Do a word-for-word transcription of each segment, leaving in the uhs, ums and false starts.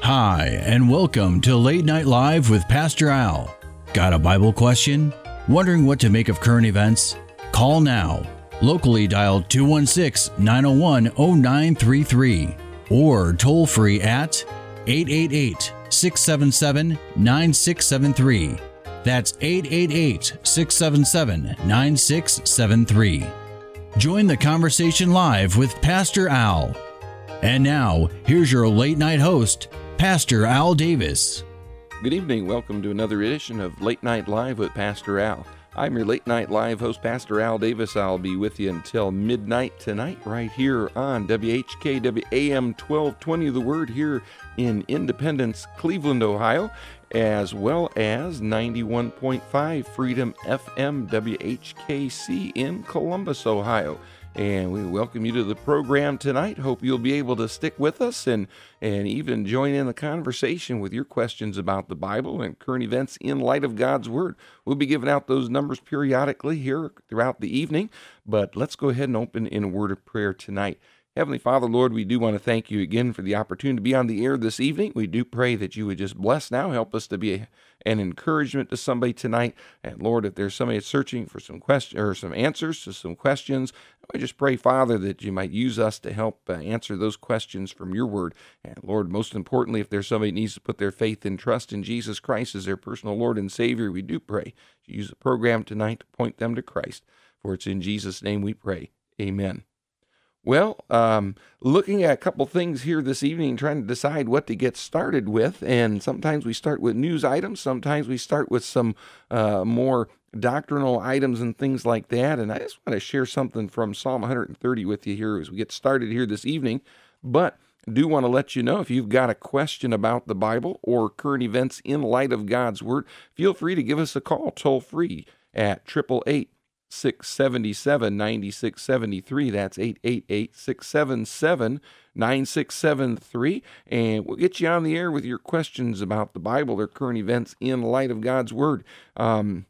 Hi, and welcome to Late Night Live with Pastor Al. Got a Bible question? Wondering what to make of current events? Call now. Locally dial two one six, nine oh one, oh nine three three or toll free at eight eight eight, six seven seven, nine six seven three. That's eight eight eight, six seven seven, nine six seven three. Join the conversation live with Pastor Al. And now, here's your late night host, Pastor Al Davis. Good evening. Welcome to another edition of Late Night Live with Pastor Al. I'm your Late Night Live host, Pastor Al Davis. I'll be with you until midnight tonight right here on W H K W A M twelve twenty, The Word here in Independence, Cleveland, Ohio, as well as ninety-one point five Freedom F M W H K C in Columbus, Ohio. And we welcome you to the program tonight. Hope you'll be able to stick with us and, and even join in the conversation with your questions about the Bible and current events in light of God's Word. We'll be giving out those numbers periodically here throughout the evening, but let's go ahead and open in a word of prayer tonight. Heavenly Father, Lord, we do want to thank you again for the opportunity to be on the air this evening. We do pray that you would just bless now, help us to be a, an encouragement to somebody tonight. And Lord, if there's somebody searching for some question or some answers to some questions, I just pray, Father, that you might use us to help uh, answer those questions from your word. And Lord, most importantly, if there's somebody who needs to put their faith and trust in Jesus Christ as their personal Lord and Savior, we do pray to use the program tonight to point them to Christ. For it's in Jesus' name we pray. Amen. Well, um, looking at a couple things here this evening, trying to decide what to get started with, and sometimes we start with news items, sometimes we start with some uh, more doctrinal items and things like that, and I just want to share something from Psalm one thirty with you here as we get started here this evening, but I do want to let you know if you've got a question about the Bible or current events in light of God's Word, feel free to give us a call toll free at eight eight eight, six seven seven, nine six seven three. That's eight eight eight, six seven seven, nine six seven three. And we'll get you on the air with your questions about the Bible or current events in light of God's Word. Um,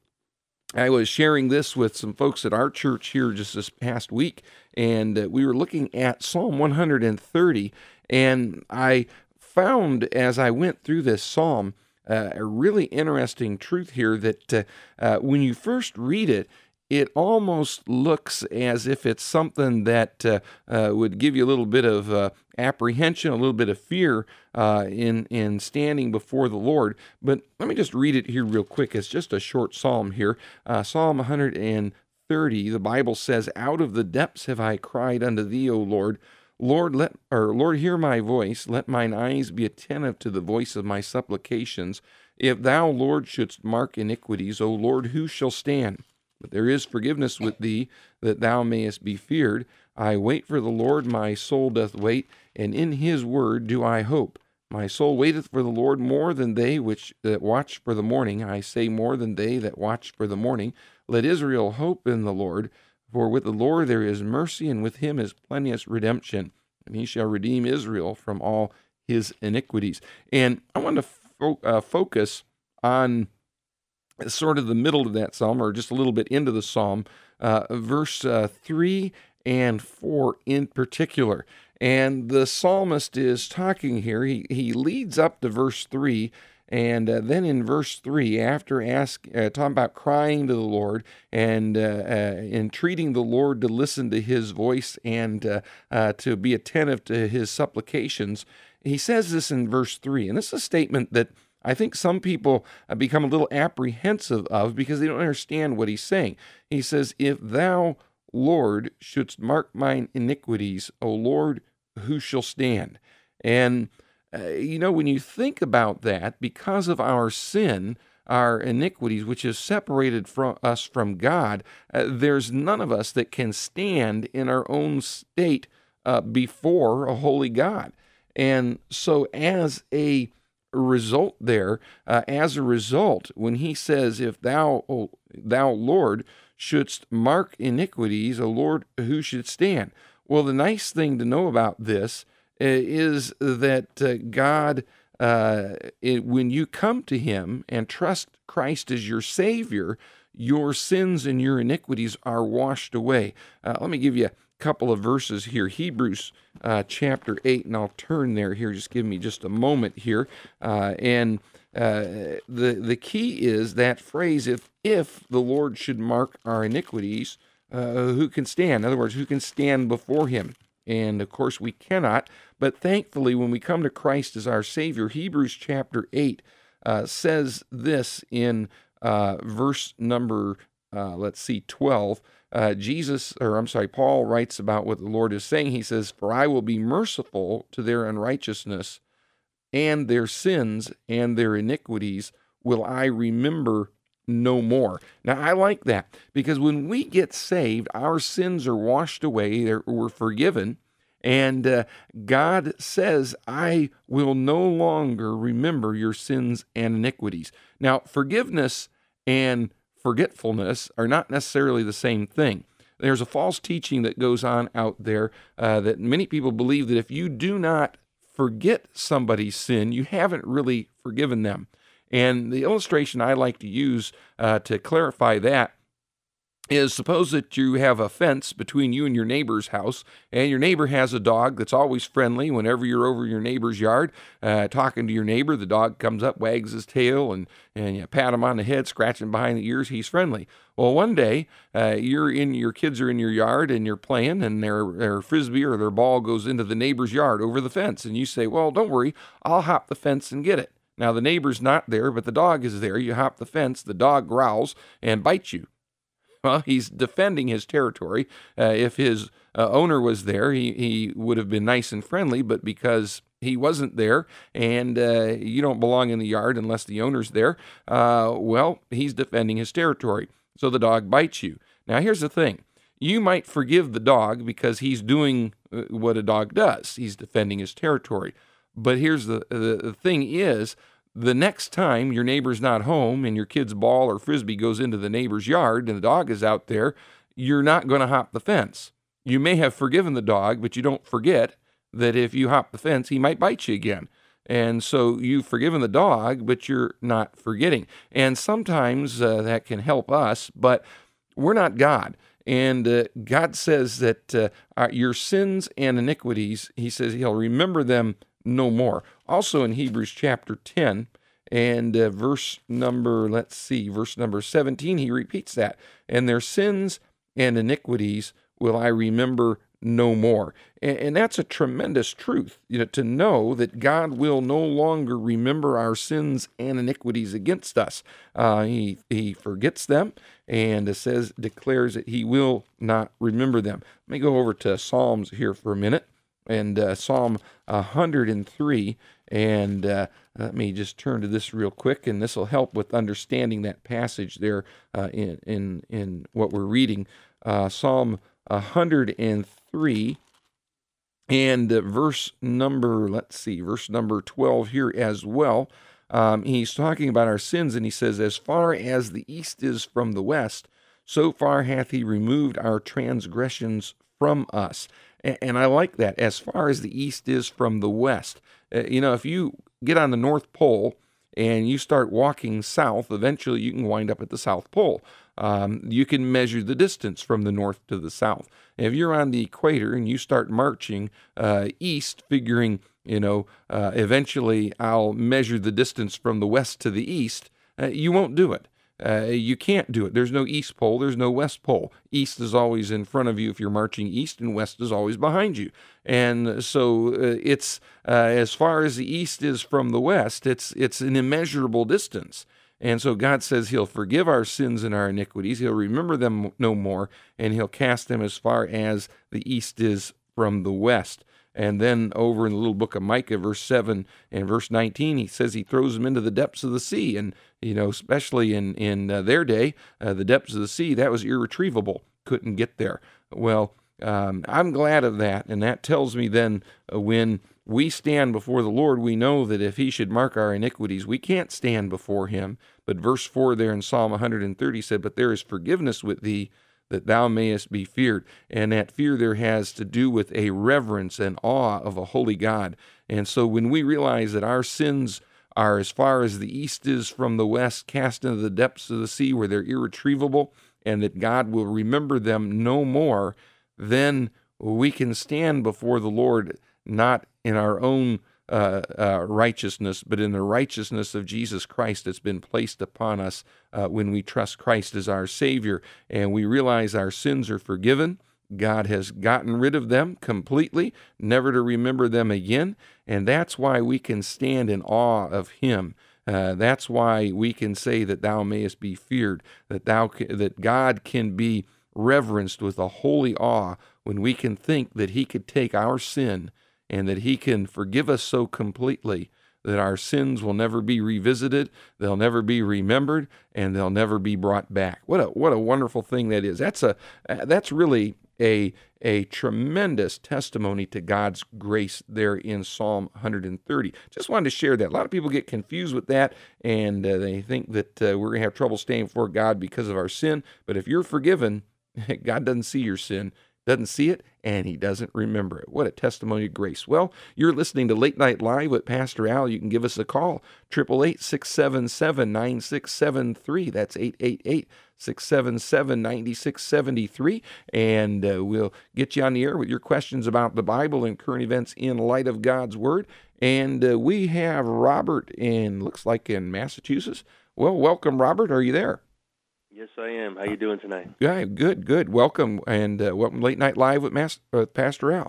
I was sharing this with some folks at our church here just this past week, and uh, we were looking at Psalm one thirty, and I found as I went through this psalm uh, a really interesting truth here that uh, uh, when you first read it, it almost looks as if it's something that uh, uh, would give you a little bit of uh, apprehension, a little bit of fear uh, in, in standing before the Lord. But let me just read it here real quick. It's just a short psalm here. Uh, Psalm one thirty, the Bible says, "Out of the depths have I cried unto thee, O Lord. Lord, let or Lord, hear my voice. Let mine eyes be attentive to the voice of my supplications. If thou, Lord, shouldst mark iniquities, O Lord, who shall stand? But there is forgiveness with thee, that thou mayest be feared. I wait for the Lord, my soul doth wait, and in his word do I hope. My soul waiteth for the Lord more than they which that watch for the morning. I say more than they that watch for the morning. Let Israel hope in the Lord, for with the Lord there is mercy, and with him is plenteous redemption, and he shall redeem Israel from all his iniquities." And I want to fo- uh, focus on sort of the middle of that psalm, or just a little bit into the psalm, uh, verse uh, three and four in particular. And the psalmist is talking here. He he leads up to verse three, and uh, then in verse three, after ask, uh, talking about crying to the Lord and uh, uh, entreating the Lord to listen to his voice and uh, uh, to be attentive to his supplications, he says this in verse three. And this is a statement that I think some people become a little apprehensive of because they don't understand what he's saying. He says, "If thou, Lord, shouldst mark mine iniquities, O Lord, who shall stand?" And, uh, you know, when you think about that, because of our sin, our iniquities, which is separated from us from God, uh, there's none of us that can stand in our own state uh, before a holy God. And so as a result there, uh, as a result, when he says, "If thou, O thou Lord, shouldst mark iniquities, O Lord, who should stand?" Well, the nice thing to know about this uh, is that uh, God, uh, it, when you come to him and trust Christ as your Savior, your sins and your iniquities are washed away. Uh, let me give you a couple of verses here. Hebrews uh, chapter eight, and I'll turn there here. Just give me just a moment here. Uh, and uh, the the key is that phrase, if, if the Lord should mark our iniquities, uh, who can stand? In other words, who can stand before him? And, of course, we cannot. But thankfully, when we come to Christ as our Savior, Hebrews chapter eight uh, says this in uh, verse number, uh, let's see, twelve. Uh, Jesus, or I'm sorry, Paul writes about what the Lord is saying. He says, "For I will be merciful to their unrighteousness, and their sins and their iniquities will I remember no more." Now, I like that, because when we get saved, our sins are washed away, they're, we're forgiven, and uh, God says, "I will no longer remember your sins and iniquities." Now, forgiveness and forgetfulness are not necessarily the same thing. There's a false teaching that goes on out there uh, that many people believe that if you do not forget somebody's sin, you haven't really forgiven them. And the illustration I like to use uh, to clarify that is, suppose that you have a fence between you and your neighbor's house, and your neighbor has a dog that's always friendly. Whenever you're over your neighbor's yard uh, talking to your neighbor, the dog comes up, wags his tail, and, and you pat him on the head, scratch him behind the ears. He's friendly. Well, one day, uh, you're in, your kids are in your yard, and you're playing, and their, their frisbee or their ball goes into the neighbor's yard over the fence, and you say, "Well, don't worry, I'll hop the fence and get it." Now, the neighbor's not there, but the dog is there. You hop the fence, the dog growls and bites you. Well, he's defending his territory. Uh, if his uh, owner was there, he, he would have been nice and friendly, but because he wasn't there, and uh, you don't belong in the yard unless the owner's there, uh, well, he's defending his territory. So the dog bites you. Now, here's the thing. You might forgive the dog because he's doing what a dog does. He's defending his territory. But here's the, the, the thing is, the next time your neighbor's not home and your kid's ball or frisbee goes into the neighbor's yard and the dog is out there, you're not going to hop the fence. You may have forgiven the dog, but you don't forget that if you hop the fence, he might bite you again. And so you've forgiven the dog, but you're not forgetting. And sometimes uh, that can help us, but we're not God. And uh, God says that uh, our, your sins and iniquities, he says he'll remember them no more. Also in Hebrews chapter ten and uh, verse number, let's see, verse number seventeen, he repeats that. "And their sins and iniquities will I remember no more." And, and that's a tremendous truth, you know, to know that God will no longer remember our sins and iniquities against us. Uh, he, he forgets them, and it says, declares that he will not remember them. Let me go over to Psalms here for a minute. And uh, Psalm one hundred three, and uh, let me just turn to this real quick, and this will help with understanding that passage there uh, in, in in what we're reading. Uh, Psalm one hundred three, and uh, verse number, let's see, verse number twelve here as well. Um, he's talking about our sins, and he says, "As far as the east is from the west, so far hath he removed our transgressions from us." And I like that, as far as the east is from the west. Uh, you know, if you get on the North Pole and you start walking south, eventually you can wind up at the South Pole. Um, you can measure the distance from the north to the south. If you're on the equator and you start marching uh, east, figuring, you know, uh, eventually I'll measure the distance from the west to the east, uh, you won't do it. Uh, you can't do it. There's no east pole. There's no west pole. East is always in front of you if you're marching east, and west is always behind you. And so uh, it's uh, as far as the east is from the west, it's it's an immeasurable distance. And so God says he'll forgive our sins and our iniquities. He'll remember them no more, and he'll cast them as far as the east is from the west. And then over in the little book of Micah, verse seven and verse nineteen, he says he throws them into the depths of the sea. And, you know, especially in, in uh, their day, uh, the depths of the sea, that was irretrievable. Couldn't get there. Well, um, I'm glad of that. And that tells me then uh, when we stand before the Lord, we know that if he should mark our iniquities, we can't stand before him. But verse four there in Psalm one hundred thirty said, "But there is forgiveness with thee, that thou mayest be feared." And that fear there has to do with a reverence and awe of a holy God. And so when we realize that our sins are as far as the east is from the west, cast into the depths of the sea where they're irretrievable, and that God will remember them no more, then we can stand before the Lord not in our own uh, uh, righteousness, but in the righteousness of Jesus Christ that's been placed upon us uh, when we trust Christ as our Savior, and we realize our sins are forgiven. God has gotten rid of them completely, never to remember them again, and that's why we can stand in awe of Him. Uh, that's why we can say that Thou mayest be feared, that Thou that God can be reverenced with a holy awe when we can think that He could take our sin and that He can forgive us so completely that our sins will never be revisited, they'll never be remembered, and they'll never be brought back. What a what a wonderful thing that is. That's a that's really a a tremendous testimony to God's grace there in Psalm one thirty. Just wanted to share that. A lot of people get confused with that, and uh, they think that uh, we're going to have trouble staying before God because of our sin. But if you're forgiven, God doesn't see your sin, doesn't see it, and He doesn't remember it. What a testimony of grace. Well, you're listening to Late Night Live with Pastor Al. You can give us a call, eight eight eight, six seven seven, nine six seven three. That's eight eight eight, six seven seven, nine six seven three, and uh, we'll get you on the air with your questions about the Bible and current events in light of God's Word. And uh, we have Robert in, looks like in Massachusetts. Well, welcome, Robert. Are you there? Yes, I am. How you doing tonight? Yeah, good, good. Welcome, and uh, welcome Late Night Live with Mas- uh, Pastor Al.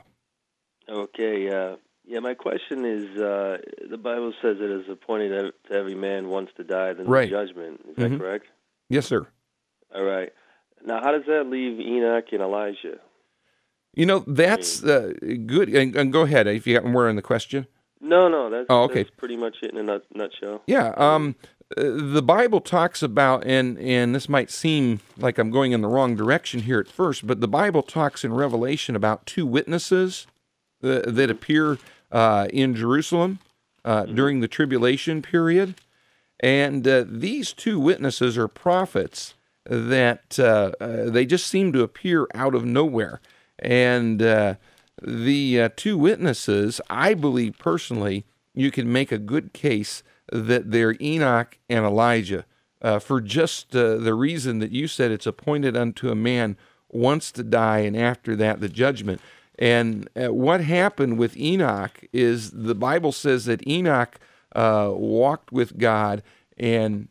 Okay, uh, yeah, my question is, uh, the Bible says it is appointed to every man once to die, then right. the judgment. Is that mm-hmm. correct? Yes, sir. All right. Now, how does that leave Enoch and Elijah? You know, that's uh, good. And, and go ahead, if you got more on the question. No, no, that's, oh, okay. that's pretty much it in a nut- nutshell. Yeah, um... the Bible talks about, and, and this might seem like I'm going in the wrong direction here at first, but the Bible talks in Revelation about two witnesses that, that appear uh, in Jerusalem uh, mm-hmm. during the tribulation period. And uh, these two witnesses are prophets that uh, uh, they just seem to appear out of nowhere. And uh, the uh, two witnesses, I believe personally, you can make a good case that they're Enoch and Elijah, uh, for just uh, the reason that you said it's appointed unto a man once to die, and after that the judgment. And uh, what happened with Enoch is the Bible says that Enoch uh, walked with God, and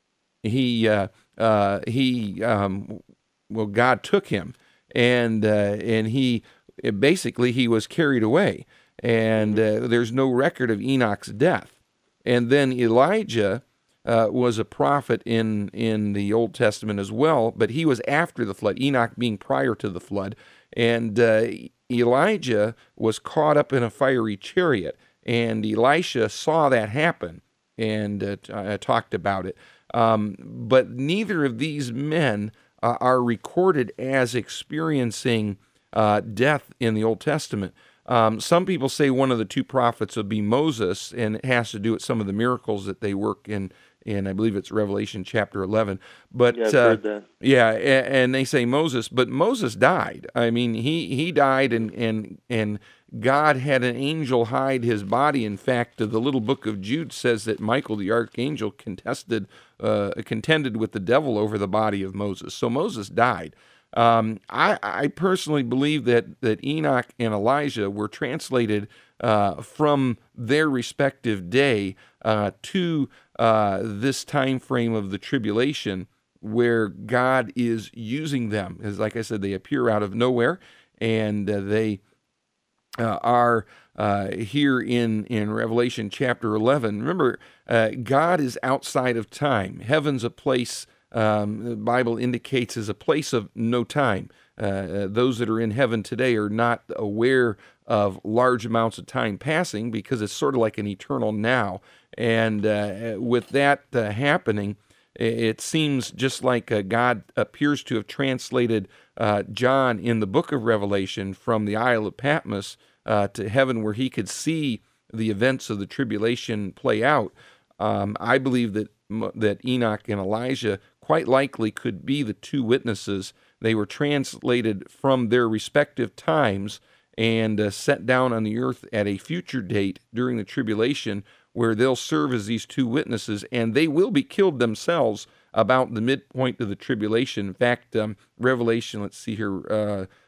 he uh, uh, he um, well God took him, and uh, and he basically he was carried away, and uh, there's no record of Enoch's death. And then Elijah uh, was a prophet in, in the Old Testament as well, but he was after the flood, Enoch being prior to the flood. And uh, Elijah was caught up in a fiery chariot, and Elisha saw that happen and uh, t- uh, talked about it. Um, but neither of these men uh, are recorded as experiencing uh, death in the Old Testament. Um, some people say one of the two prophets would be Moses, and it has to do with some of the miracles that they work in, in I believe it's Revelation chapter eleven. But yeah, I've uh, heard that. Yeah, and, and they say Moses, but Moses died. I mean, he, he died, and, and and God had an angel hide his body. In fact, the little book of Jude says that Michael the archangel contested, uh, contended with the devil over the body of Moses. So Moses died. Um, I, I personally believe that, that Enoch and Elijah were translated uh, from their respective day uh, to uh, this time frame of the tribulation, where God is using them. As like I said, they appear out of nowhere, and uh, they uh, are uh, here in, in Revelation chapter eleven. Remember, uh, God is outside of time. Heaven's a place Um, the Bible indicates is a place of no time. Uh, uh, those that are in heaven today are not aware of large amounts of time passing, because it's sort of like an eternal now. And uh, with that uh, happening, it seems just like uh, God appears to have translated uh, John in the book of Revelation from the Isle of Patmos uh, to heaven, where he could see the events of the tribulation play out. Um, I believe that that Enoch and Elijah quite likely could be the two witnesses. They were translated from their respective times and uh, set down on the earth at a future date during the tribulation, where they'll serve as these two witnesses, and they will be killed themselves about the midpoint of the tribulation. In fact, um, Revelation, let's see here, uh,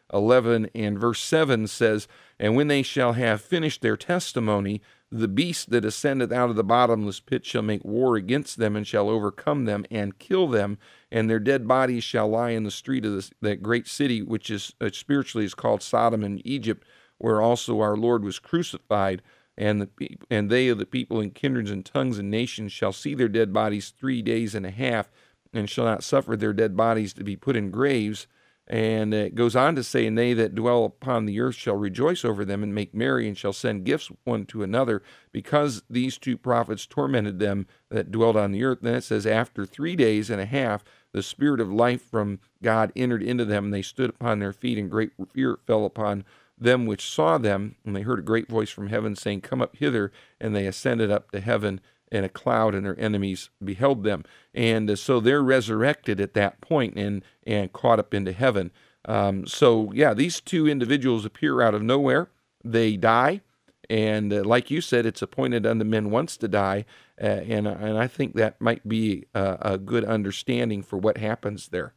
eleven and verse seven says, "And when they shall have finished their testimony, the beast that ascendeth out of the bottomless pit shall make war against them, and shall overcome them, and kill them, and their dead bodies shall lie in the street of this, that great city, which is uh, spiritually is called Sodom and Egypt, where also our Lord was crucified. And the pe- and they of the people and kindreds and tongues and nations shall see their dead bodies three days and a half, and shall not suffer their dead bodies to be put in graves." And it goes on to say, "And they that dwell upon the earth shall rejoice over them, and make merry, and shall send gifts one to another, because these two prophets tormented them that dwelled on the earth." Then it says, "After three days and a half, the spirit of life from God entered into them, and they stood upon their feet, and great fear fell upon them which saw them. And they heard a great voice from heaven, saying, Come up hither. And they ascended up to heaven in a cloud, and their enemies beheld them." And uh, so they're resurrected at that point and, and caught up into heaven. Um, so, yeah, these two individuals appear out of nowhere. They die. And uh, like you said, it's appointed unto men once to die. Uh, and, and I think that might be a, a good understanding for what happens there.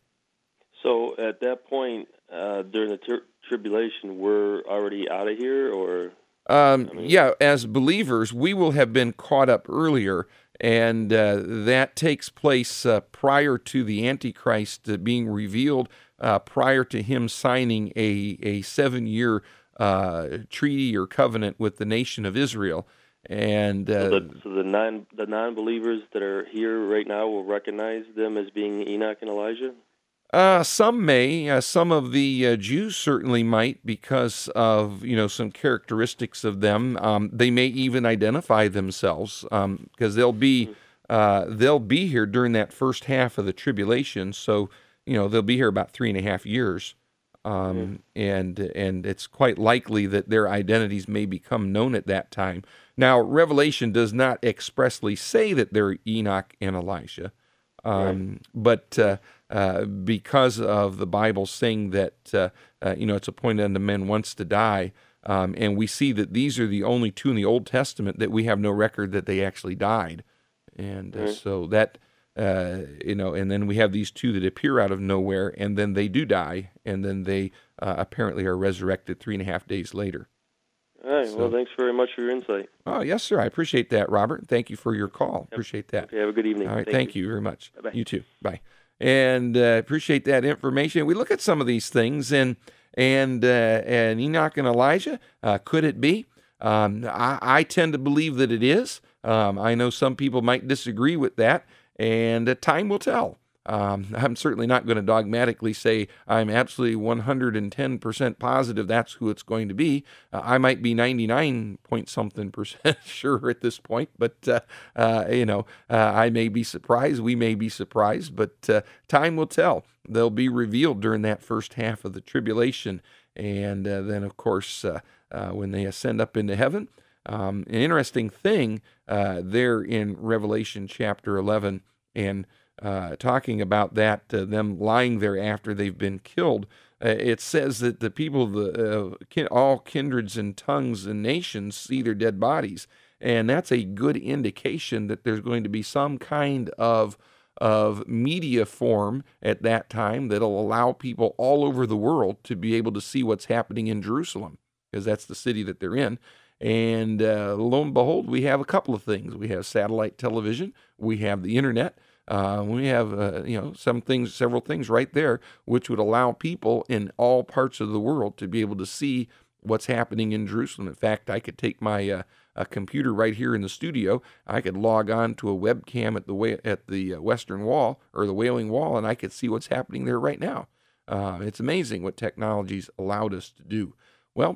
So at that point, uh, during the ter- tribulation, we're already out of here, or? Um, I mean, yeah, as believers, we will have been caught up earlier, and uh, that takes place uh, prior to the Antichrist uh, being revealed, uh, prior to him signing a, a seven-year uh, treaty or covenant with the nation of Israel. And uh, so, the, so the non the non-believers that are here right now will recognize them as being Enoch and Elijah? Uh, some may. Uh, some of the uh, Jews certainly might, because of, you know, some characteristics of them. Um, they may even identify themselves, um, because they'll be uh, they'll be here during that first half of the tribulation. So, you know, they'll be here about three and a half years, um, and and it's quite likely that their identities may become known at that time. Now, Revelation does not expressly say that they're Enoch and Elijah, um, right. but. Uh, Uh, because of the Bible saying that, uh, uh, you know, it's appointed unto men once to die. Um, and we see that these are the only two in the Old Testament that we have no record that they actually died. And uh, mm-hmm. so that, uh, you know, and then we have these two that appear out of nowhere, and then they do die, and then they uh, apparently are resurrected three and a half days later. All right. So, well, thanks very much for your insight. Oh, yes, sir. I appreciate that, Robert. Thank you for your call. Yep. Appreciate that. Okay, have a good evening. All right. Thank, Thank you. you very much. Bye-bye. You too. Bye. And uh, appreciate that information. We look at some of these things, and and uh, and Enoch and Elijah, uh, could it be? Um, I, I tend to believe that it is. Um, I know some people might disagree with that, and uh, time will tell. Um, I'm certainly not going to dogmatically say I'm absolutely one hundred ten percent positive that's who it's going to be. Uh, I might be ninety-nine point something percent sure at this point, but uh, uh, you know, uh, I may be surprised. We may be surprised, but uh, time will tell. They'll be revealed during that first half of the tribulation, and uh, then, of course, uh, uh, when they ascend up into heaven. Um, an interesting thing uh, there in Revelation chapter eleven, and Uh, talking about that, uh, them lying there after they've been killed, uh, it says that the people of the uh, kin- all kindreds and tongues and nations see their dead bodies, and that's a good indication that there's going to be some kind of of media form at that time that'll allow people all over the world to be able to see what's happening in Jerusalem, because that's the city that they're in. And uh, lo and behold, we have a couple of things. We have satellite television, we have the internet. Uh, we have, uh, you know, some things, several things right there, which would allow people in all parts of the world to be able to see what's happening in Jerusalem. In fact, I could take my uh, a computer right here in the studio. I could log on to a webcam at the way at the Western Wall or the Wailing Wall, and I could see what's happening there right now. Uh, it's amazing what technology's allowed us to do. Well,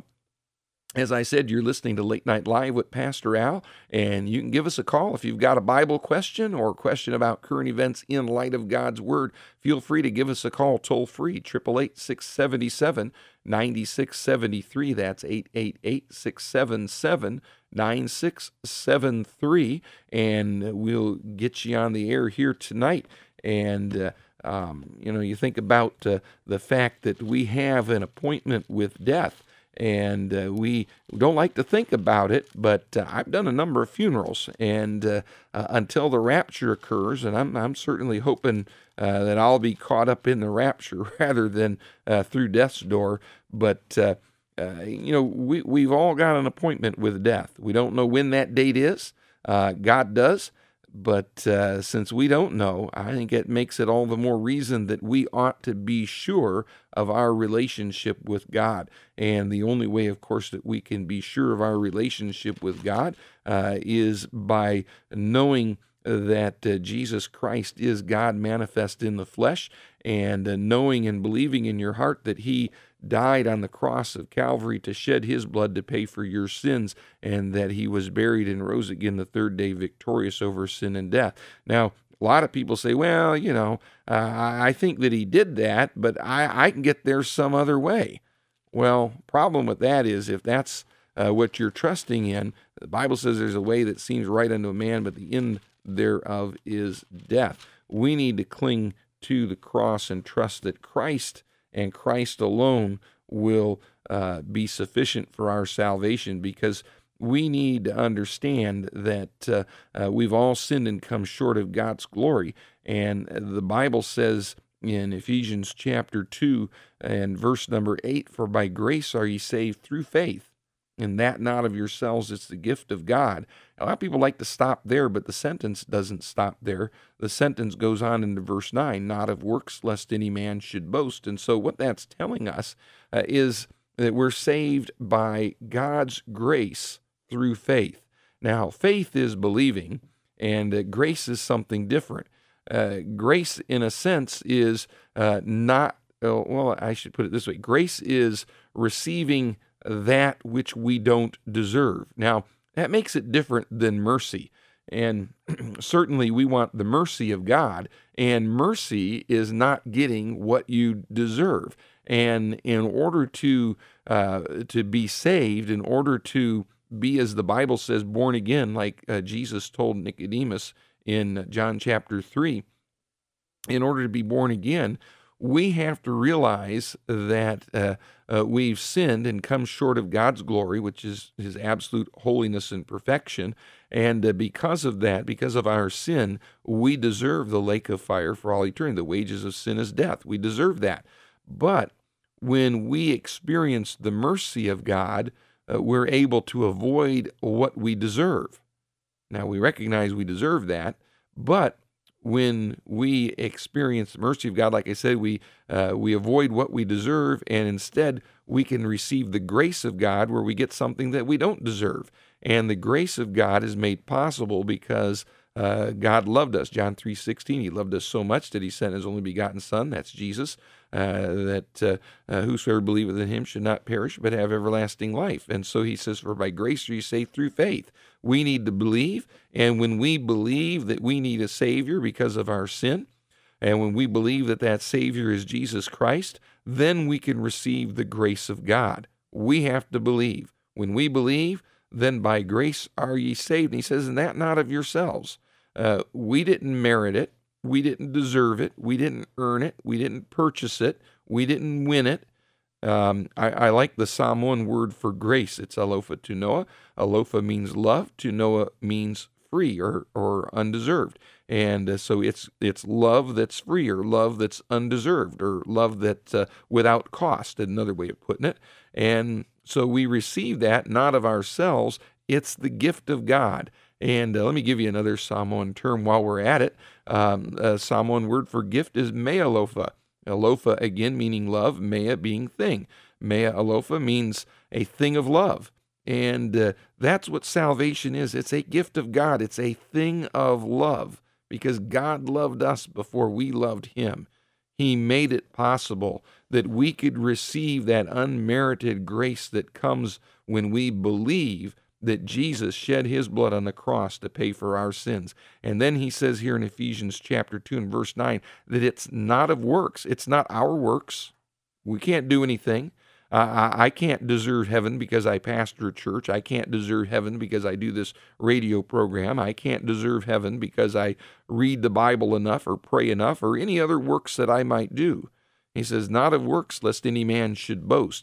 as I said, you're listening to Late Night Live with Pastor Al, and you can give us a call if you've got a Bible question or a question about current events in light of God's Word. Feel free to give us a call toll free, eight eight eight, six seven seven, nine six seven three. That's eight eight eight, six seven seven, nine six seven three, and we'll get you on the air here tonight. And uh, Um, you know, you think about uh, the fact that we have an appointment with death, And uh, we don't like to think about it, but uh, I've done a number of funerals, and uh, uh, until the rapture occurs, and I'm I'm certainly hoping uh, that I'll be caught up in the rapture rather than uh, through death's door. But uh, uh, you know, we we've all got an appointment with death. We don't know when that date is. Uh, God does. But uh, since we don't know, I think it makes it all the more reason that we ought to be sure of our relationship with God. And the only way, of course, that we can be sure of our relationship with God uh, is by knowing that uh, Jesus Christ is God manifest in the flesh, and uh, knowing and believing in your heart that He died on the cross of Calvary to shed His blood to pay for your sins, and that He was buried and rose again the third day victorious over sin and death. Now, a lot of people say, well, you know, uh, I think that He did that, but I, I can get there some other way. Well, problem with that is if that's uh, what you're trusting in, the Bible says there's a way that seems right unto a man, but the end thereof is death. We need to cling to the cross and trust that Christ and Christ alone will uh, be sufficient for our salvation, because we need to understand that uh, uh, we've all sinned and come short of God's glory. And the Bible says in Ephesians chapter two and verse number eight, "For by grace are ye saved through faith, and that not of yourselves, it's the gift of God." A lot of people like to stop there, but the sentence doesn't stop there. The sentence goes on into verse nine, "Not of works, lest any man should boast." And so what that's telling us uh, is that we're saved by God's grace through faith. Now, faith is believing, and uh, grace is something different. Uh, grace, in a sense, is uh, not, uh, well, I should put it this way. Grace is receiving that which we don't deserve. Now, that makes it different than mercy. And certainly we want the mercy of God, and mercy is not getting what you deserve. And in order to uh, to be saved, in order to be, as the Bible says, born again, like uh, Jesus told Nicodemus in John chapter three, in order to be born again, we have to realize that uh, uh, we've sinned and come short of God's glory, which is His absolute holiness and perfection. And uh, because of that, because of our sin, we deserve the lake of fire for all eternity. The wages of sin is death. We deserve that. But when we experience the mercy of God, uh, we're able to avoid what we deserve. Now, we recognize we deserve that, but when we experience the mercy of God, like I said, we uh, we avoid what we deserve, and instead we can receive the grace of God, where we get something that we don't deserve. And the grace of God is made possible because uh, God loved us. John three sixteen, He loved us so much that He sent His only begotten Son, that's Jesus, uh, that uh, uh, whosoever believeth in Him should not perish but have everlasting life. And so He says, "For by grace are you saved through faith." We need to believe, and when we believe that we need a Savior because of our sin, and when we believe that that Savior is Jesus Christ, then we can receive the grace of God. We have to believe. When we believe, then by grace are ye saved. And He says, "And that not of yourselves." Uh, we didn't merit it. We didn't deserve it. We didn't earn it. We didn't purchase it. We didn't win it. Um, I, I like the Psalm one word for grace. It's aloha to Noah. Aloha means love. To Noah means free or, or undeserved. And uh, so it's it's love that's free, or love that's undeserved, or love that's uh, without cost, another way of putting it. And so we receive that not of ourselves. It's the gift of God. And uh, let me give you another Psalm one term while we're at it. Um, uh, Psalm one word for gift is mea aloha. Aloha, again, meaning love, mea being thing. Mea aloha means a thing of love. And uh, that's what salvation is. It's a gift of God. It's a thing of love, because God loved us before we loved Him. He made it possible that we could receive that unmerited grace that comes when we believe that Jesus shed His blood on the cross to pay for our sins. And then He says here in Ephesians chapter two and verse nine that it's not of works. It's not our works. We can't do anything. Uh, I, I can't deserve heaven because I pastor a church. I can't deserve heaven because I do this radio program. I can't deserve heaven because I read the Bible enough or pray enough or any other works that I might do. He says, "Not of works, lest any man should boast."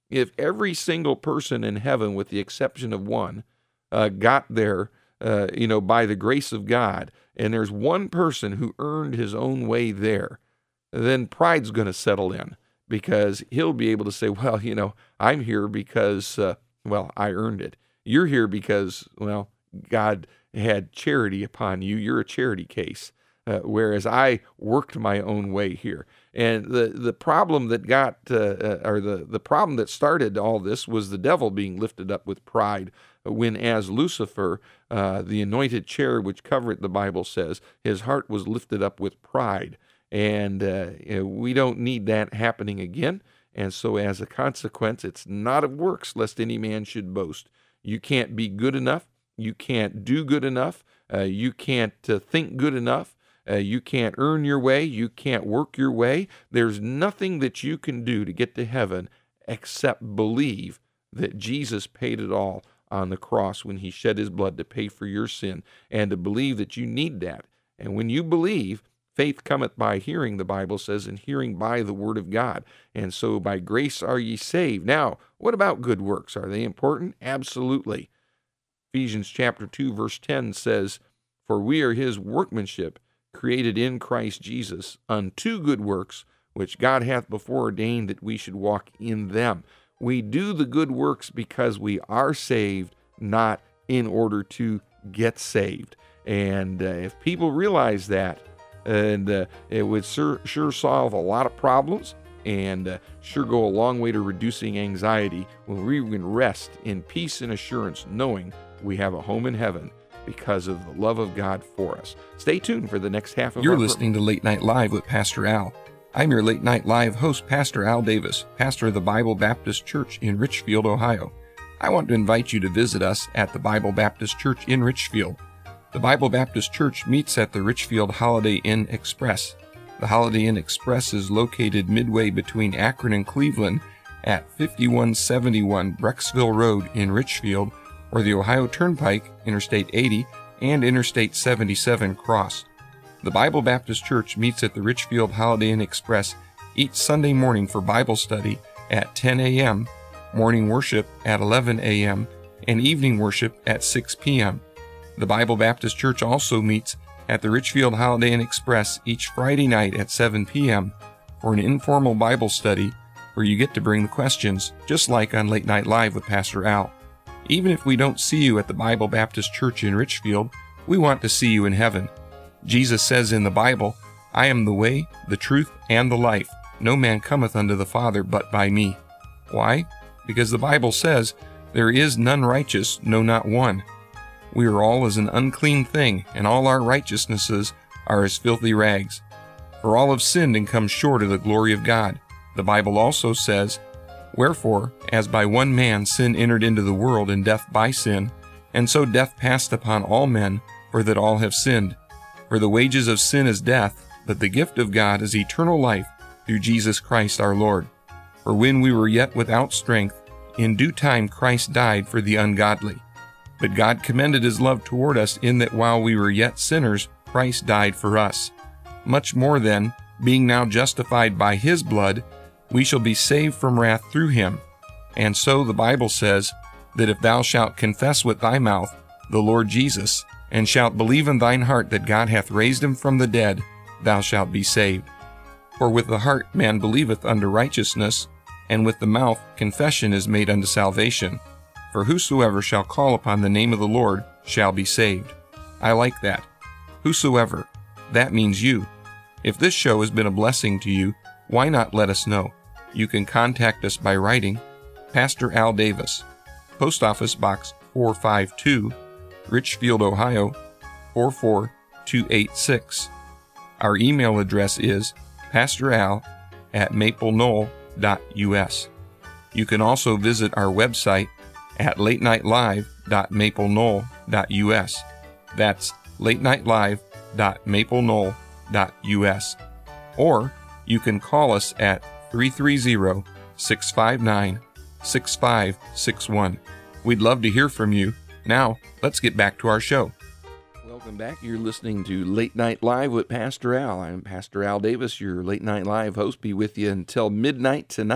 If every single person in heaven, with the exception of one, uh, got there, uh, you know, by the grace of God, and there's one person who earned his own way there, then pride's going to settle in, because he'll be able to say, well, you know, I'm here because, uh, well, I earned it. You're here because, well, God had charity upon you. You're a charity case. Uh, whereas I worked my own way here. And the, the problem that got, uh, or the, the problem that started all this was the devil being lifted up with pride, when as Lucifer, uh, the anointed cherub which covereth, the Bible says, his heart was lifted up with pride. And uh, you know, we don't need that happening again. And so as a consequence, it's not of works, lest any man should boast. You can't be good enough. You can't do good enough. Uh, you can't uh, think good enough. Uh, you can't earn your way. You can't work your way. There's nothing that you can do to get to heaven except believe that Jesus paid it all on the cross when he shed his blood to pay for your sin, and to believe that you need that. And when you believe, faith cometh by hearing, the Bible says, and hearing by the word of God. And so by grace are ye saved. Now, what about good works? Are they important? Absolutely. Ephesians chapter two, verse ten says, for we are his workmanship, created in Christ Jesus unto good works, which God hath before ordained that we should walk in them. We do the good works because we are saved, not in order to get saved. And uh, if people realize that, and uh, it would sure, sure solve a lot of problems, and uh, sure go a long way to reducing anxiety when we can rest in peace and assurance, knowing we have a home in heaven because of the love of God for us. Stay tuned for the next half of You're our listening to Late Night Live with Pastor Al. I'm your Late Night Live host, Pastor Al Davis, pastor of the Bible Baptist Church in Richfield, Ohio. I want to invite you to visit us at the Bible Baptist Church in Richfield. The Bible Baptist Church meets at the Richfield Holiday Inn Express. The Holiday Inn Express is located midway between Akron and Cleveland at fifty-one seventy-one Brecksville Road in Richfield, or the Ohio Turnpike, Interstate eighty, and Interstate seventy-seven cross. The Bible Baptist Church meets at the Richfield Holiday Inn Express each Sunday morning for Bible study at ten a.m., morning worship at eleven a.m., and evening worship at six p.m. The Bible Baptist Church also meets at the Richfield Holiday Inn Express each Friday night at seven p.m. for an informal Bible study where you get to bring the questions, just like on Late Night Live with Pastor Al. Even if we don't see you at the Bible Baptist Church in Richfield, we want to see you in heaven. Jesus says in the Bible, I am the way, the truth, and the life. No man cometh unto the Father but by me. Why? Because the Bible says, there is none righteous, no, not one. We are all as an unclean thing, and all our righteousnesses are as filthy rags. For all have sinned and come short of the glory of God. The Bible also says, wherefore, as by one man sin entered into the world, and death by sin, and so death passed upon all men, for that all have sinned. For the wages of sin is death, but the gift of God is eternal life through Jesus Christ our Lord. For when we were yet without strength, in due time Christ died for the ungodly. But God commended his love toward us in that while we were yet sinners, Christ died for us. Much more then, being now justified by his blood, we shall be saved from wrath through him. And so the Bible says, that if thou shalt confess with thy mouth the Lord Jesus, and shalt believe in thine heart that God hath raised him from the dead, thou shalt be saved. For with the heart man believeth unto righteousness, and with the mouth confession is made unto salvation. For whosoever shall call upon the name of the Lord shall be saved. I like that. Whosoever. That means you. If this show has been a blessing to you, why not let us know? You can contact us by writing Pastor Al Davis, Post Office Box four five two, Richfield, Ohio four four two eight six. Our email address is pastoral at maple knoll dot u s. You can also visit our website at late night live dot maple knoll dot u s. That's late night live dot maple knoll dot u s. Or you can call us at three three zero, six five nine, six five six one. We'd love to hear from you. Now, let's get back to our show. Welcome back. You're listening to Late Night Live with Pastor Al. I'm Pastor Al Davis, your Late Night Live host. Be with you until midnight tonight.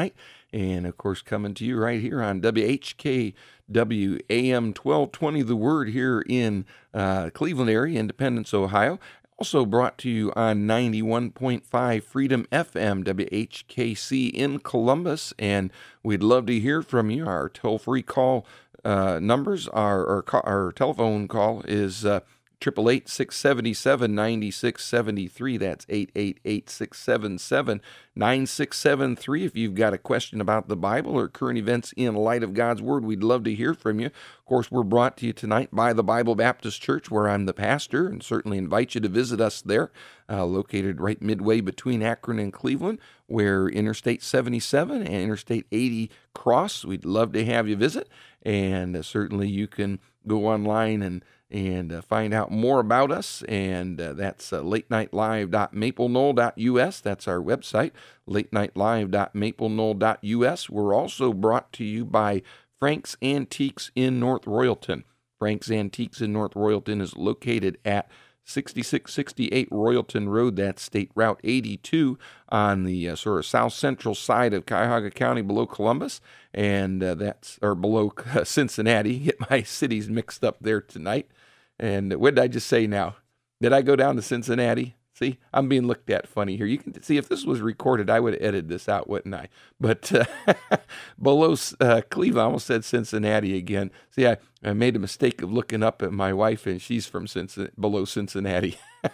And, of course, coming to you right here on W H K W A M twelve twenty, The Word here in uh, Cleveland area, Independence, Ohio. Also brought to you on ninety-one point five Freedom F M, W H K C in Columbus. And we'd love to hear from you. Our toll-free call uh, numbers, our, our, our telephone call is uh, eight eight eight, six seven seven, nine six seven three. That's eight eight eight, six seven seven, nine six seven three. If you've got a question about the Bible or current events in light of God's Word, we'd love to hear from you. Of course, we're brought to you tonight by the Bible Baptist Church, where I'm the pastor, and certainly invite you to visit us there, uh, located right midway between Akron and Cleveland, where Interstate seventy-seven and Interstate eighty cross. We'd love to have you visit, and uh, certainly you can go online and and uh, find out more about us, and uh, that's uh, late night live dot maple knoll dot U S. That's our website, late night live dot maple knoll dot U S. We're also brought to you by Frank's Antiques in North Royalton. Frank's Antiques in North Royalton is located at sixty-six sixty-eight Royalton Road. That's State Route eighty-two on the uh, sort of south central side of Cuyahoga County, below Columbus, and uh, that's or below uh, Cincinnati. Get my cities mixed up there tonight. And what did I just say now? Did I go down to Cincinnati? See, I'm being looked at funny here. You can see if this was recorded, I would have edited this out, wouldn't I? But uh, below uh, Cleveland, I almost said Cincinnati again. See, I, I made a mistake of looking up at my wife, and she's from Cincinnati, below Cincinnati.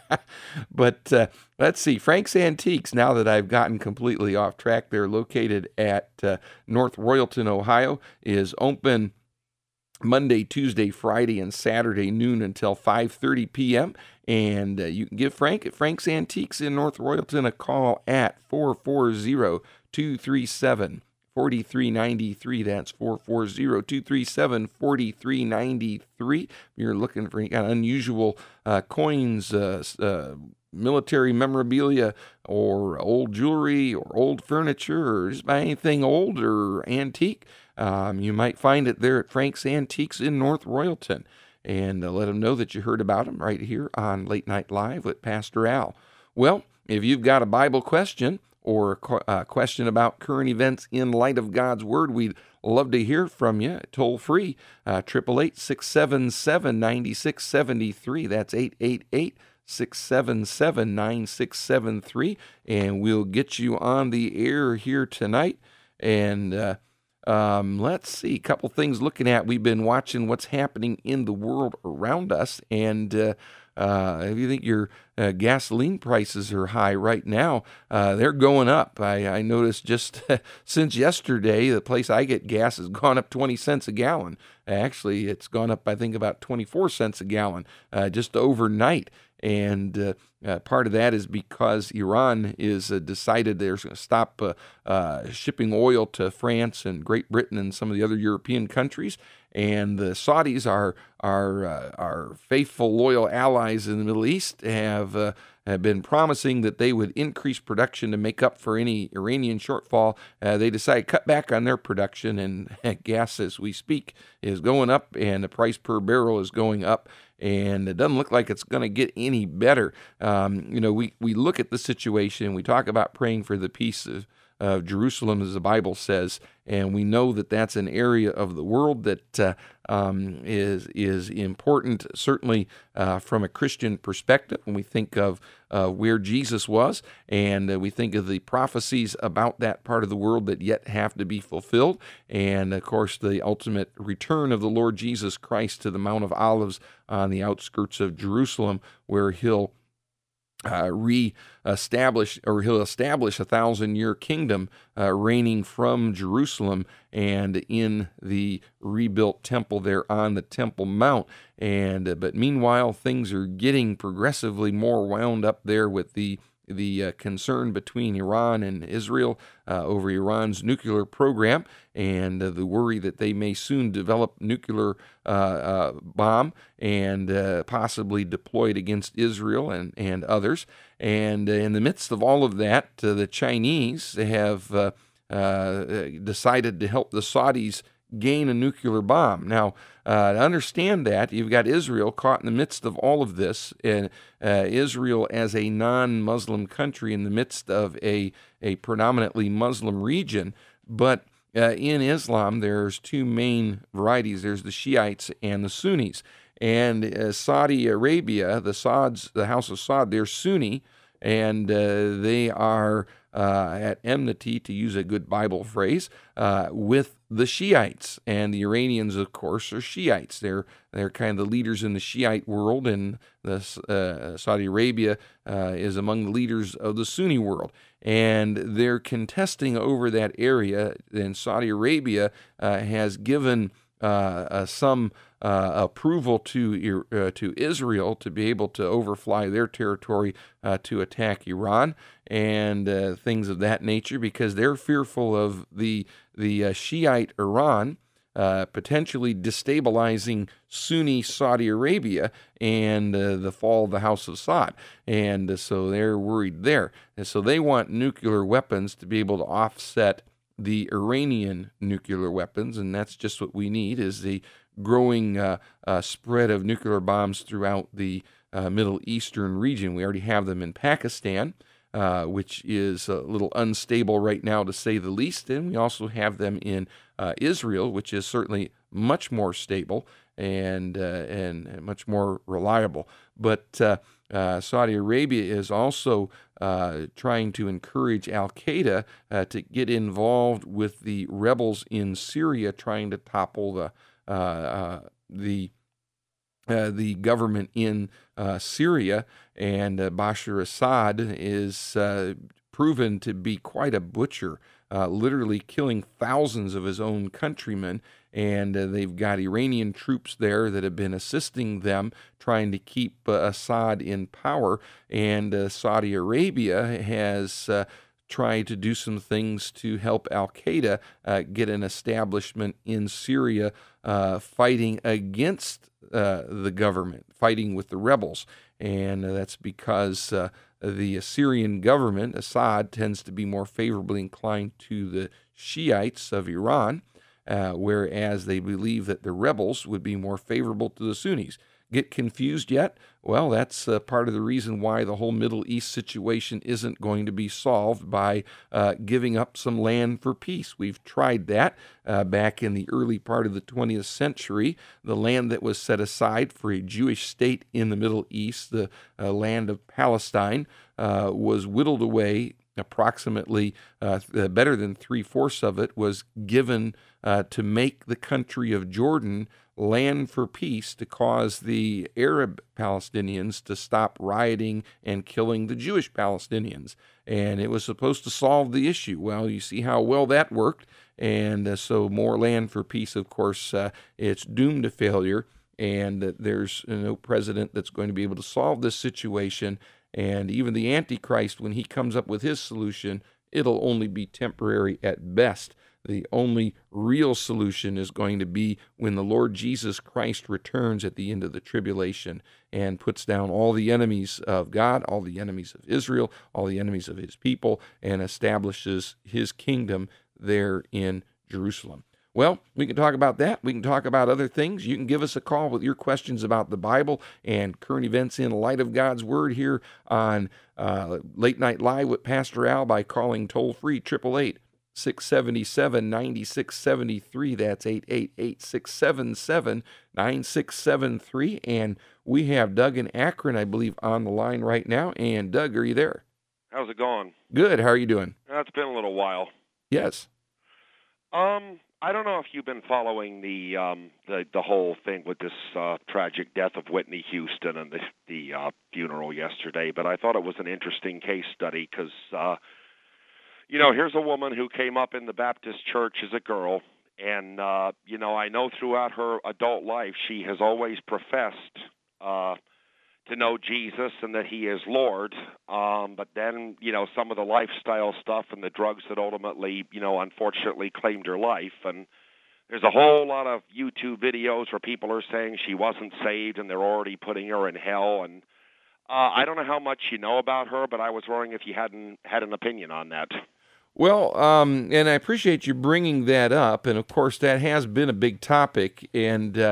But uh, let's see, Frank's Antiques, now that I've gotten completely off track, they're located at uh, North Royalton, Ohio, is open Monday, Tuesday, Friday, and Saturday noon until five thirty p.m. And uh, you can give Frank at Frank's Antiques in North Royalton a call at four four zero, two three seven, four three nine three. That's four four zero, two three seven, four three nine three. If you're looking for any kind of unusual uh, coins, uh, uh, military memorabilia, or old jewelry, or old furniture, or just buy anything old or antique, Um, you might find it there at Frank's Antiques in North Royalton. And uh, let them know that you heard about them right here on Late Night Live with Pastor Al. Well, if you've got a Bible question or a qu- uh, question about current events in light of God's Word, we'd love to hear from you. Toll free, uh, eight eight eight, six seven seven, nine six seven three. That's eight eight eight, six seven seven, nine six seven three. And we'll get you on the air here tonight. And uh, Um, let's see, a couple things looking at. We've been watching what's happening in the world around us, and uh, uh, if you think your uh, gasoline prices are high right now, uh, they're going up. I, I noticed just since yesterday, the place I get gas has gone up twenty cents a gallon. Actually, it's gone up, I think, about twenty-four cents a gallon uh, just overnight. And uh, uh, part of that is because Iran is uh, decided they're going to stop uh, uh, shipping oil to France and Great Britain and some of the other European countries. And the Saudis, our our uh, our faithful, loyal allies in the Middle East, have uh, have been promising that they would increase production to make up for any Iranian shortfall. Uh, they decided to cut back on their production, and gas, as we speak, is going up, and the price per barrel is going up. And it doesn't look like it's going to get any better. Um, you know, we, we look at the situation, we talk about praying for the peace of, of Jerusalem, as the Bible says, and we know that that's an area of the world that uh, um, is is important, certainly uh, from a Christian perspective. When we think of uh, where Jesus was, and uh, we think of the prophecies about that part of the world that yet have to be fulfilled, and of course the ultimate return of the Lord Jesus Christ to the Mount of Olives on the outskirts of Jerusalem, where he'll Uh, re-establish, or he'll establish a thousand-year kingdom uh, reigning from Jerusalem and in the rebuilt temple there on the Temple Mount. And uh, but meanwhile, things are getting progressively more wound up there with the the uh, concern between Iran and Israel uh, over Iran's nuclear program, and uh, the worry that they may soon develop nuclear uh, uh, bomb and uh, possibly deploy it against Israel and, and others. And uh, in the midst of all of that, uh, the Chinese have uh, uh, decided to help the Saudis gain a nuclear bomb. Now, uh, to understand that, you've got Israel caught in the midst of all of this, and uh, Israel as a non-Muslim country in the midst of a, a predominantly Muslim region. But uh, in Islam, there's two main varieties. There's the Shiites and the Sunnis. And uh, Saudi Arabia, the Sauds, the House of Saud, they're Sunni, and uh, they are uh, at enmity, to use a good Bible phrase, uh, with the Shiites. And the Iranians, of course, are Shiites. They're they're kind of the leaders in the Shiite world, and the, uh, Saudi Arabia uh, is among the leaders of the Sunni world. And they're contesting over that area, and Saudi Arabia uh, has given uh, uh, some uh, approval to uh, to Israel to be able to overfly their territory uh, to attack Iran and uh, things of that nature, because they're fearful of the the uh, Shiite Iran uh, potentially destabilizing Sunni Saudi Arabia and uh, the fall of the House of Saud. And uh, so they're worried there. And so they want nuclear weapons to be able to offset the Iranian nuclear weapons, and that's just what we need, is the growing uh, uh, spread of nuclear bombs throughout the uh, Middle Eastern region. We already have them in Pakistan, uh, which is a little unstable right now, to say the least, and we also have them in uh, Israel, which is certainly much more stable and, uh, and, and much more reliable. But uh, uh, Saudi Arabia is also uh, trying to encourage Al-Qaeda uh, to get involved with the rebels in Syria, trying to topple the uh, uh, the uh, the government in uh, Syria. And uh, Bashar Assad is uh, proven to be quite a butcher, uh, literally killing thousands of his own countrymen. And uh, they've got Iranian troops there that have been assisting them, trying to keep uh, Assad in power. And uh, Saudi Arabia has uh, tried to do some things to help Al-Qaeda uh, get an establishment in Syria, uh, fighting against uh, the government, fighting with the rebels. And uh, that's because uh, the Syrian government, Assad, tends to be more favorably inclined to the Shiites of Iran, Uh, whereas they believe that the rebels would be more favorable to the Sunnis. Get confused yet? Well, that's uh, part of the reason why the whole Middle East situation isn't going to be solved by uh, giving up some land for peace. We've tried that uh, back in the early part of the twentieth century. The land that was set aside for a Jewish state in the Middle East, the uh, land of Palestine, uh, was whittled away. Approximately uh, better than three-fourths of it was given uh, to make the country of Jordan land for peace, to cause the Arab Palestinians to stop rioting and killing the Jewish Palestinians. And it was supposed to solve the issue. Well, you see how well that worked. And uh, so more land for peace, of course, uh, it's doomed to failure. And uh, there's no president that's going to be able to solve this situation. And even the Antichrist, when he comes up with his solution, it'll only be temporary at best. The only real solution is going to be when the Lord Jesus Christ returns at the end of the tribulation and puts down all the enemies of God, all the enemies of Israel, all the enemies of his people, and establishes his kingdom there in Jerusalem. Well, we can talk about that. We can talk about other things. You can give us a call with your questions about the Bible and current events in light of God's Word here on uh, Late Night Live with Pastor Al by calling toll-free eight eight eight, six seven seven, nine six seven three. That's eight eight eight, six seven seven, nine six seven three. And we have Doug in Akron, I believe, on the line right now. And Doug, are you there? How's it going? Good. How are you doing? Uh, it's been a little while. Yes. Um, I don't know if you've been following the um, the, the whole thing with this uh, tragic death of Whitney Houston and the, the uh, funeral yesterday, but I thought it was an interesting case study because, uh, you know, here's a woman who came up in the Baptist church as a girl, and, uh, you know, I know throughout her adult life she has always professed uh, to know Jesus and that he is Lord, um, but then, you know, some of the lifestyle stuff and the drugs that ultimately, you know, unfortunately claimed her life. And there's a whole lot of YouTube videos where people are saying she wasn't saved and they're already putting her in hell. And uh, I don't know how much you know about her, but I was wondering if you hadn't had an opinion on that. Well, um, and I appreciate you bringing that up, and of course that has been a big topic, and uh,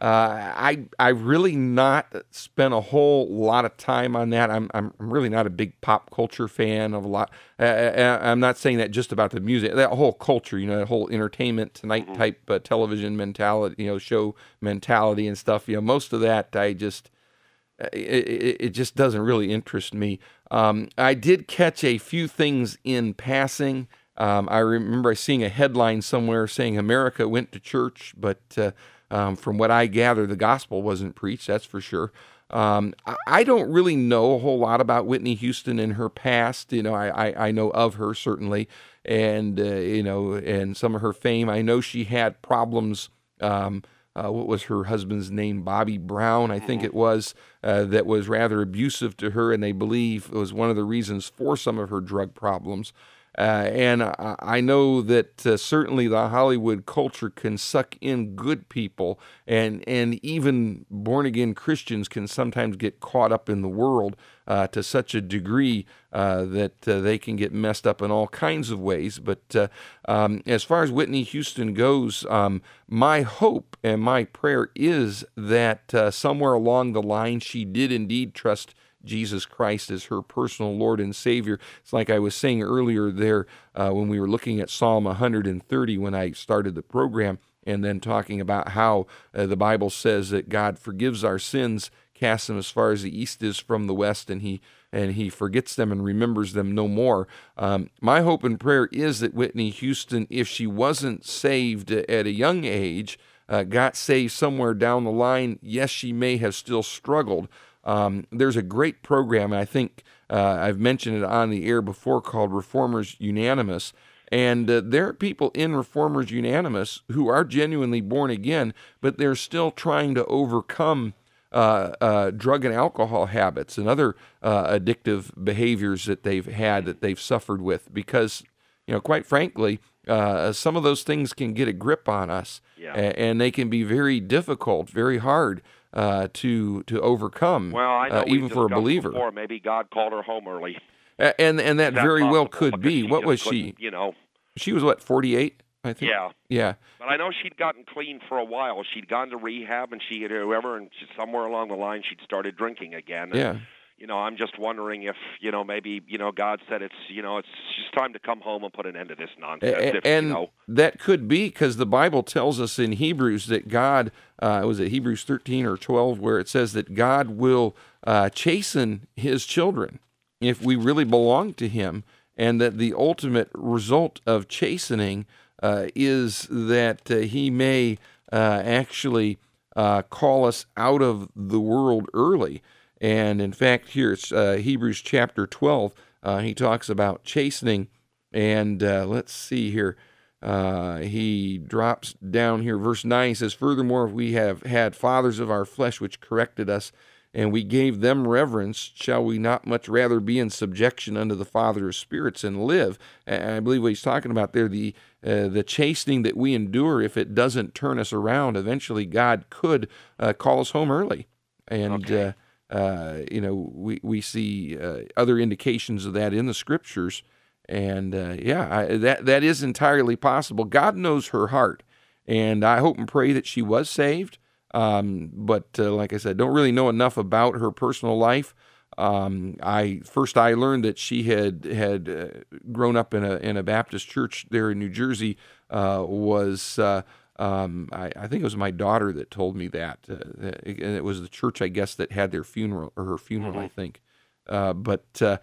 Uh, I I've really not spent a whole lot of time on that. I'm I'm really not a big pop culture fan of a lot. Uh, I'm not saying that just about the music. That whole culture, you know, that whole Entertainment Tonight mm-hmm. type uh, television mentality, you know, show mentality and stuff. You know, most of that I just it, it, it just doesn't really interest me. Um, I did catch a few things in passing. Um, I remember seeing a headline somewhere saying America went to church, but uh, Um, from what I gather, the gospel wasn't preached, that's for sure. Um, I, I don't really know a whole lot about Whitney Houston and her past. You know, I, I, I know of her, certainly, and, uh, you know, and some of her fame. I know she had problems. Um, uh, what was her husband's name? Bobby Brown, I think it was, uh, that was rather abusive to her, and they believe it was one of the reasons for some of her drug problems. Uh, and I, I know that uh, certainly the Hollywood culture can suck in good people, and and even born-again Christians can sometimes get caught up in the world uh, to such a degree uh, that uh, they can get messed up in all kinds of ways. But uh, um, as far as Whitney Houston goes, um, my hope and my prayer is that uh, somewhere along the line she did indeed trust Jesus Christ as her personal Lord and Savior. It's like I was saying earlier there uh, when we were looking at Psalm one hundred thirty when I started the program, and then talking about how uh, the Bible says that God forgives our sins, casts them as far as the east is from the west, and he and he forgets them and remembers them no more. Um, my hope and prayer is that Whitney Houston, if she wasn't saved at a young age, uh, got saved somewhere down the line. Yes, she may have still struggled. Um, there's a great program, and I think uh, I've mentioned it on the air before, called Reformers Unanimous. And uh, there are people in Reformers Unanimous who are genuinely born again, but they're still trying to overcome uh, uh, drug and alcohol habits and other uh, addictive behaviors that they've had, that they've suffered with. Because, you know, quite frankly, uh, some of those things can get a grip on us, yeah. and, and they can be very difficult, very hard. Uh, to to overcome, well, I know uh, even for a believer. Before, maybe God called her home early, uh, and and that, that very possible? well could Because be. she What was couldn't, she? You know, she was what, forty-eight? I think. Yeah, yeah. But I know she'd gotten clean for a while. She'd gone to rehab, and she had whoever, and she, somewhere along the line, she'd started drinking again. And, yeah. You know, I'm just wondering if, you know, maybe, you know, God said it's, you know, it's just time to come home and put an end to this nonsense. And, if, and you know. that could be because the Bible tells us in Hebrews that God, uh, was it Hebrews thirteen or twelve, where it says that God will uh, chasten his children if we really belong to him, and that the ultimate result of chastening uh, is that uh, he may uh, actually uh, call us out of the world early. And in fact, here it's uh, Hebrews chapter twelve. Uh, he talks about chastening, and uh, let's see here. Uh, he drops down here, verse nine. He says, "Furthermore, if we have had fathers of our flesh which corrected us, and we gave them reverence, shall we not much rather be in subjection unto the Father of spirits and live?" And I believe what he's talking about there, the uh, the chastening that we endure, if it doesn't turn us around, eventually God could uh, call us home early. And okay. uh, Uh, you know, we, we see uh, other indications of that in the scriptures. And uh, yeah, I, that that is entirely possible. God knows her heart. And I hope and pray that she was saved. Um, but uh, like I said, don't really know enough about her personal life. Um, I first I learned that she had had uh, grown up in a in a Baptist church there in New Jersey. Uh, was uh, Um, I, I think it was my daughter that told me that, uh, and it was the church, I guess, that had their funeral, or her funeral, mm-hmm. I think. Uh, but uh,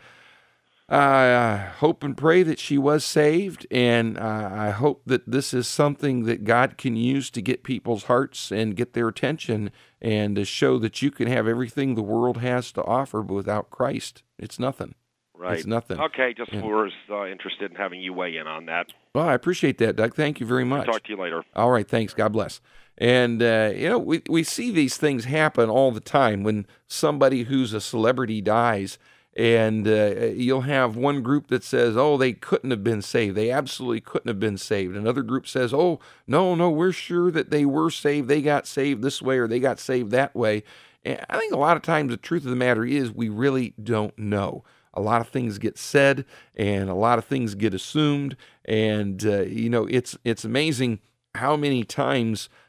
I hope and pray that she was saved, and uh, I hope that this is something that God can use to get people's hearts and get their attention, and to show that you can have everything the world has to offer, but without Christ, it's nothing. Right. It's nothing. Okay, just yeah. was uh, interested in having you weigh in on that. Well, I appreciate that, Doug. Thank you very much. I'll talk to you later. All right, thanks. God bless. And, uh, you know, we, we see these things happen all the time when somebody who's a celebrity dies, and uh, you'll have one group that says, oh, they couldn't have been saved. They absolutely couldn't have been saved. Another group says, oh, no, no, we're sure that they were saved. They got saved this way, or they got saved that way. And I think a lot of times the truth of the matter is we really don't know. A lot of things get said, and a lot of things get assumed, and uh, you know, it's it's amazing how many times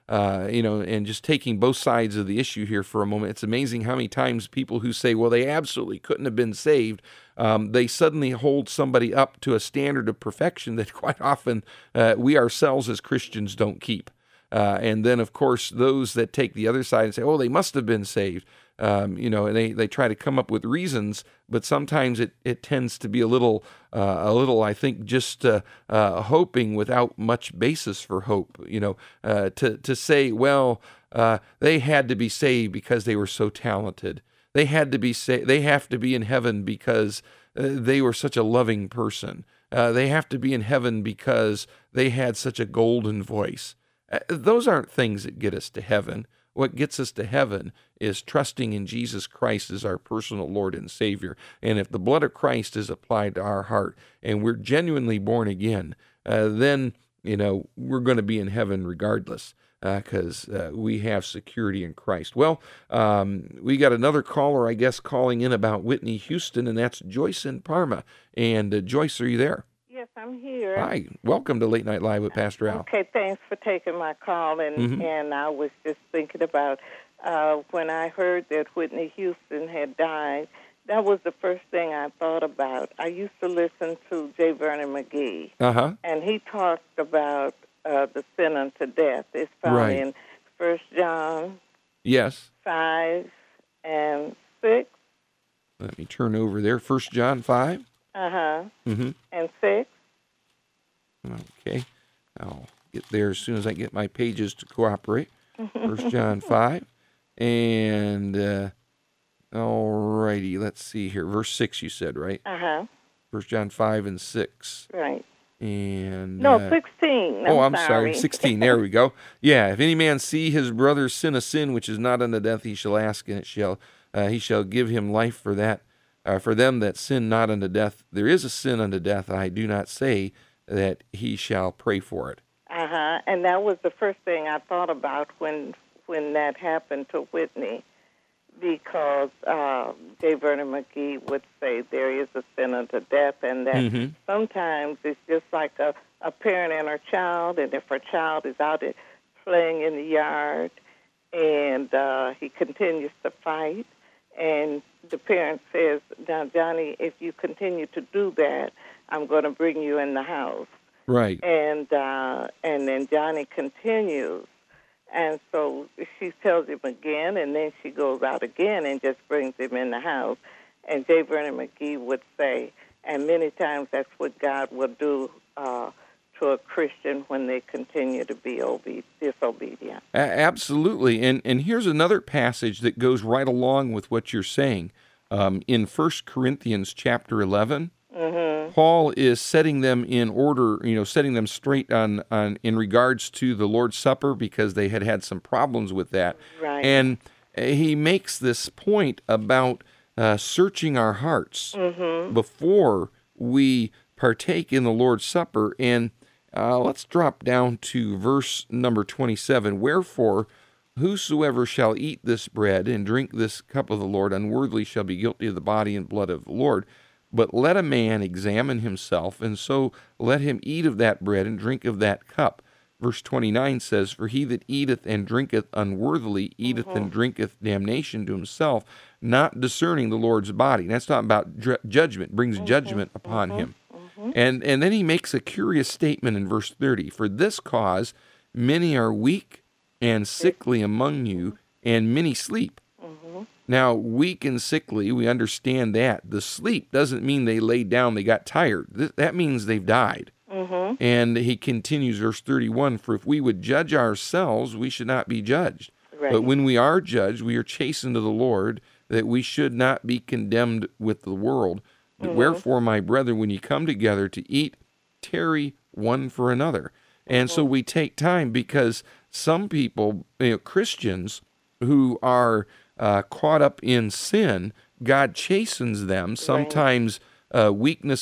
uh, you know, and just taking both sides of the issue here for a moment, it's amazing how many times people who say, well, they absolutely couldn't have been saved, um, they suddenly hold somebody up to a standard of perfection that quite often uh, we ourselves as Christians don't keep. Uh, and then, of course, those that take the other side and say, oh, they must have been saved, um, you know, and they, they try to come up with reasons, but sometimes it, it tends to be a little, uh, a little, I think, just uh, uh, hoping without much basis for hope, you know, uh, to, to say, well, uh, they had to be saved because they were so talented. They had to be sa- They have to be in heaven because uh, they were such a loving person. Uh, they have to be in heaven because they had such a golden voice. Uh, those aren't things that get us to heaven. What gets us to heaven is trusting in Jesus Christ as our personal Lord and Savior. And if the blood of Christ is applied to our heart and we're genuinely born again, uh, then, you know, we're going to be in heaven regardless because uh, uh, we have security in Christ. Well, um, we got another caller, I guess, calling in about Whitney Houston, and that's Joyce in Parma. And uh, Joyce, are you there? Yes, I'm here. Hi. Welcome to Late Night Live with Pastor Al. Okay, thanks for taking my call. And, mm-hmm. and I was just thinking about uh, when I heard that Whitney Houston had died, that was the first thing I thought about. I used to listen to J. Vernon McGee, uh-huh. and he talked about uh, the sin unto death. It's found right. in First John yes. five and six. Let me turn over there. First John five. Uh-huh. Mm-hmm. And six. Okay. I'll get there as soon as I get my pages to cooperate. First John five. And, uh, all righty, let's see here. Verse six, you said, right? Uh-huh. First John five and six. Right. And No, uh, sixteen. I'm oh, I'm sorry. sorry. sixteen. There we go. Yeah. If any man see his brother sin a sin which is not unto death, he shall ask, and it shall, uh, he shall give him life for that. Uh, for them that sin not unto death, there is a sin unto death. I do not say that he shall pray for it. Uh-huh. And that was the first thing I thought about when when that happened to Whitney, because uh, J. Vernon McGee would say there is a sin unto death, and that mm-hmm. sometimes it's just like a, a parent and her child, and if her child is out there playing in the yard and uh, he continues to fight, and the parent says, now, Johnny, if you continue to do that, I'm going to bring you in the house. Right. And uh, and then Johnny continues. And so she tells him again, and then she goes out again and just brings him in the house. And J. Vernon McGee would say, and many times that's what God will do uh, to a Christian when they continue to be obe- disobedient. A- absolutely. And and here's another passage that goes right along with what you're saying. Um, in First Corinthians chapter eleven, mm-hmm. Paul is setting them in order, you know, setting them straight on, on in regards to the Lord's Supper because they had had some problems with that. Right. And he makes this point about uh, searching our hearts mm-hmm. before we partake in the Lord's Supper. And uh, let's drop down to verse number twenty-seven. Wherefore, whosoever shall eat this bread and drink this cup of the Lord unworthily shall be guilty of the body and blood of the Lord. But let a man examine himself, and so let him eat of that bread and drink of that cup. Verse twenty-nine says, For he that eateth and drinketh unworthily eateth mm-hmm. and drinketh damnation to himself, not discerning the Lord's body. And that's talking about dr- judgment, brings mm-hmm. judgment upon mm-hmm. him. Mm-hmm. And, and then he makes a curious statement in verse thirty. For this cause many are weak and sickly among you, and many sleep. Mm-hmm. Now, weak and sickly, we understand that. The sleep doesn't mean they laid down, they got tired. Th- that means they've died. Mm-hmm. And he continues, verse thirty-one, For if we would judge ourselves, we should not be judged. Right. But when we are judged, we are chastened to the Lord, that we should not be condemned with the world. But mm-hmm. wherefore, my brethren, when you come together to eat, tarry one for another. And mm-hmm. so we take time because some people, you know, Christians who are uh, caught up in sin, God chastens them. Sometimes uh, weakness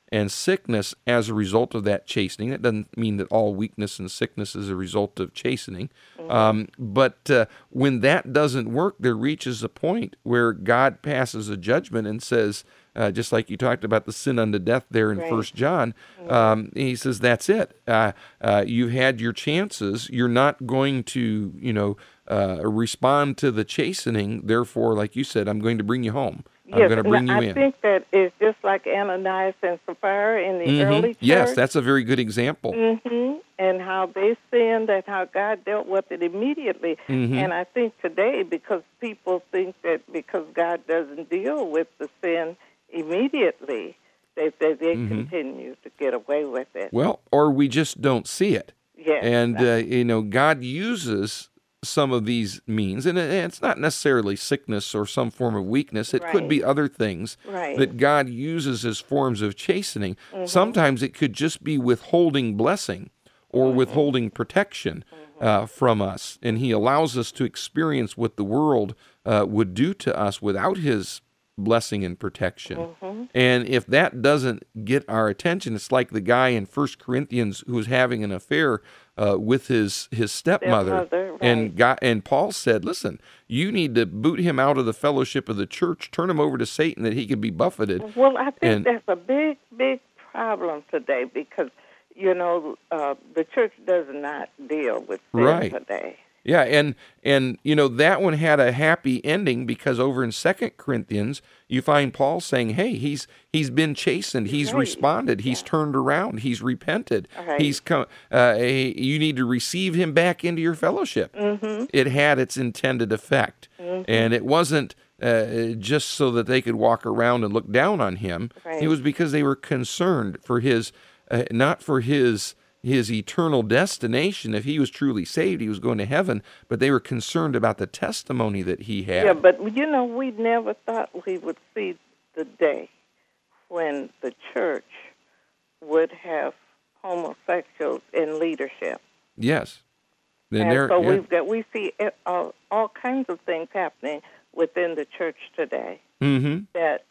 and sickness as a result of that chastening. That doesn't mean that all weakness and sickness is a result of chastening. Mm-hmm. Um, but uh, when that doesn't work, there reaches a point where God passes a judgment and says, uh, just like you talked about the sin unto death there in right. First John, mm-hmm. um, he says, that's it. Uh, uh, you've had your chances. You're not going to, you know, uh, respond to the chastening. Therefore, like you said, I'm going to bring you home. I'm yes, going to bring you I in. I think that is just like Ananias and Sapphira in the mm-hmm. early church. Yes, that's a very good example. Mm-hmm. And how they sinned and how God dealt with it immediately. Mm-hmm. And I think today, because people think that because God doesn't deal with the sin immediately, they, they, they mm-hmm. continue to get away with it. Well, or we just don't see it. Yes. And, uh, you know, God uses some of these means, and it's not necessarily sickness or some form of weakness. It right. could be other things right. that God uses as forms of chastening. Mm-hmm. Sometimes it could just be withholding blessing or mm-hmm. withholding protection mm-hmm. uh, from us, and he allows us to experience what the world uh, would do to us without his blessing and protection. Mm-hmm. And if that doesn't get our attention, it's like the guy in First Corinthians who was having an affair uh, with his his stepmother, stepmother right. and God, and Paul said, "Listen, you need to boot him out of the fellowship of the church, turn him over to Satan, that he could be buffeted." Well, I think and, that's a big, big problem today because you know uh, the church does not deal with sin right. today. Yeah, and and you know that one had a happy ending because over in Second Corinthians you find Paul saying, "Hey, he's he's been chastened, he's right. responded, he's yeah. turned around, he's repented, right. he's come. Uh, you need to receive him back into your fellowship." Mm-hmm. It had its intended effect, mm-hmm. and it wasn't uh, just so that they could walk around and look down on him. Right. It was because they were concerned for his, uh, not for his. his eternal destination. If he was truly saved, he was going to heaven, but they were concerned about the testimony that he had. Yeah, but, you know, we never thought we would see the day when the church would have homosexuals in leadership. Yes. And, and so yeah. we've got, we see it, all, all kinds of things happening within the church today mm-hmm. that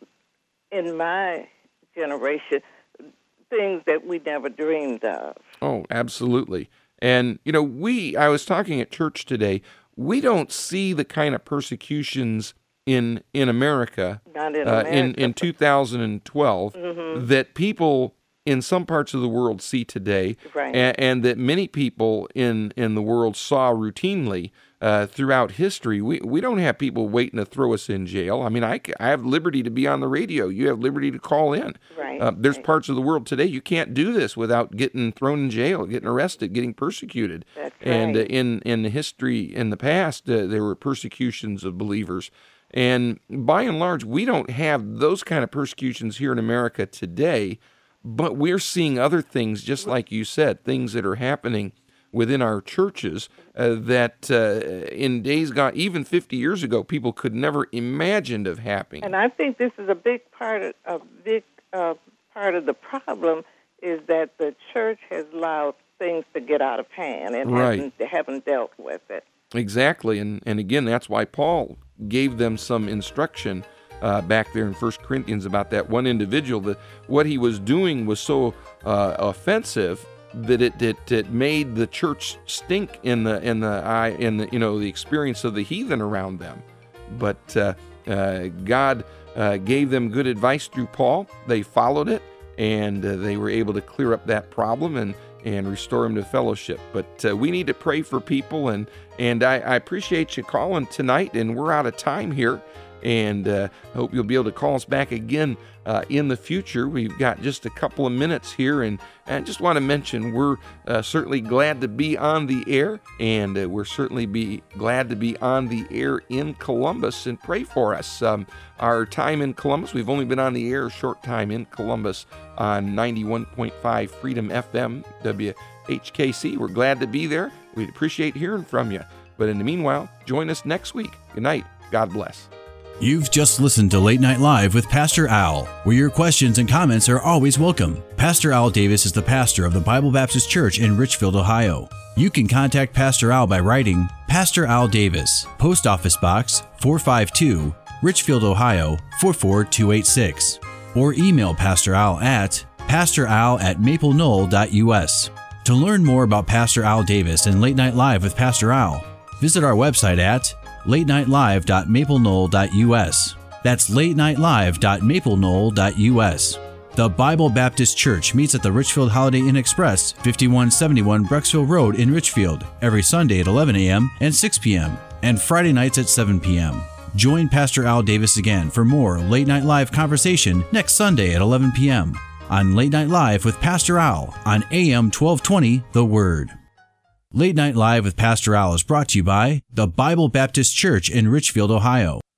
in my generation, things that we never dreamed of. Oh, absolutely. And, you know, we, I was talking at church today, we don't see the kind of persecutions in in America, Not in, uh, America in, in two thousand twelve mm-hmm. that people in some parts of the world see today, right. and, and that many people in, in the world saw routinely uh, throughout history. We we don't have people waiting to throw us in jail. I mean, I, I have liberty to be on the radio. You have liberty to call in. Right. Uh, there's right. parts of the world today you can't do this without getting thrown in jail, getting arrested, getting persecuted. That's and right. uh, in, in the history, in the past, uh, there were persecutions of believers. And by and large, we don't have those kind of persecutions here in America today, but we're seeing other things, just like you said, things that are happening within our churches uh, that uh, in days gone, even fifty years ago, people could never imagined of happening. And I think this is a big part of a big uh, part of the problem is that the church has allowed things to get out of hand and right. hasn't, haven't dealt with it. Exactly, and and again, that's why Paul gave them some instruction uh, back there in First Corinthians about that one individual, that what he was doing was so uh, offensive that it, it it made the church stink in the in the eye in the you know the experience of the heathen around them. But uh, uh, God uh, gave them good advice through Paul. They followed it, and uh, they were able to clear up that problem and and restore them to fellowship. But uh, we need to pray for people, and and I, I appreciate you calling tonight. And we're out of time here, and uh, hope you'll be able to call us back again uh, in the future. We've got just a couple of minutes here, and I just want to mention we're uh, certainly glad to be on the air, and uh, we're certainly be glad to be on the air in Columbus. And pray for us. Um, our time in Columbus, we've only been on the air a short time in Columbus on ninety-one point five Freedom F M W H K C. We're glad to be there. We'd appreciate hearing from you. But in the meanwhile, join us next week. Good night. God bless. You've just listened to Late Night Live with Pastor Al, where your questions and comments are always welcome. Pastor Al Davis is the pastor of the Bible Baptist Church in Richfield, Ohio. You can contact Pastor Al by writing Pastor Al Davis, Post Office Box four five two, Richfield, Ohio four four two eight six, or email Pastor Al at Pastor Al at maple knoll dot U S. To learn more about Pastor Al Davis and Late Night Live with Pastor Al, visit our website at late night live dot maple knoll dot U S. That's late night live dot maple knoll dot U S. The Bible Baptist Church meets at the Richfield Holiday Inn Express, fifty-one seventy-one Brecksville Road in Richfield, every Sunday at eleven a.m. and six p.m., and Friday nights at seven p.m. Join Pastor Al Davis again for more Late Night Live conversation next Sunday at eleven p.m. on Late Night Live with Pastor Al on A M twelve twenty The Word. Late Night Live with Pastor Al is brought to you by the Bible Baptist Church in Richfield, Ohio.